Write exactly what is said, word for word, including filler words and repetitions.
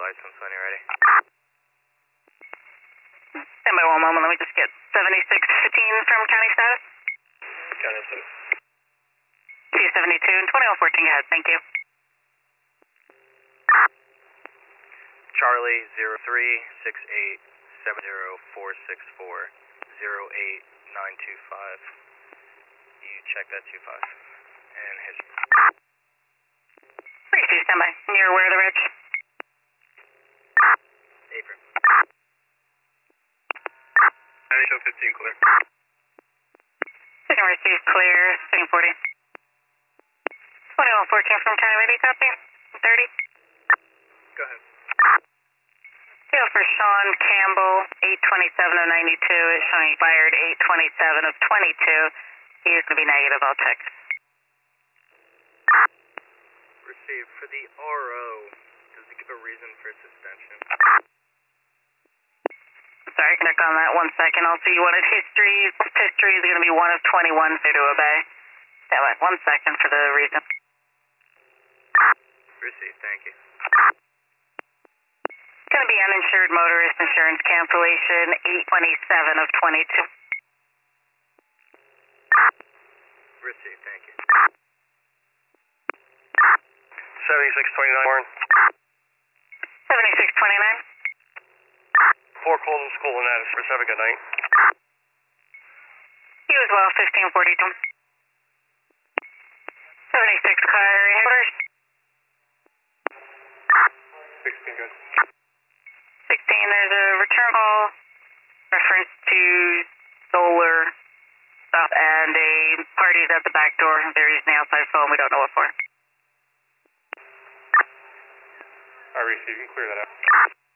license when you're ready. Stand by one moment, let me just get seventy-six fifteen from county status. County status. two seventy-two and twenty-one fourteen, go ahead, thank you. Charlie zero three six eight seven zero four six four zero eight nine two five. You check that two five. And history. three two, stand by. You're aware of the ridge? Apron. ninety-two fifteen clear. Signal received clear, sitting forty. twenty-one fourteen from county ready, copy. thirty. Go ahead. Deal for Sean Campbell, eight twenty-seven of ninety-two. It's showing expired eight twenty-seven of twenty-two. He is going to be negative, I'll check. Received. For the R O, does it give a reason for suspension? Sorry, check on that one second. Also, you wanted history. History is going to be one of twenty-one, so to obey. Stand by one second for the reason. Received, thank you. It's going to be uninsured motorist insurance cancellation, eight twenty-seven of twenty-two. Received, thank you. seventy-six twenty-nine, Warren. seventy-six twenty-nine. Four Colton School in Addison. Have a good night. You as well, fifteen forty-two. seventy-six car headquarters. sixteen, good. sixteen, there's a return call, reference to solar stuff, and a party's at the back door. They're using the outside phone, we don't know what for. I received, you can clear that out.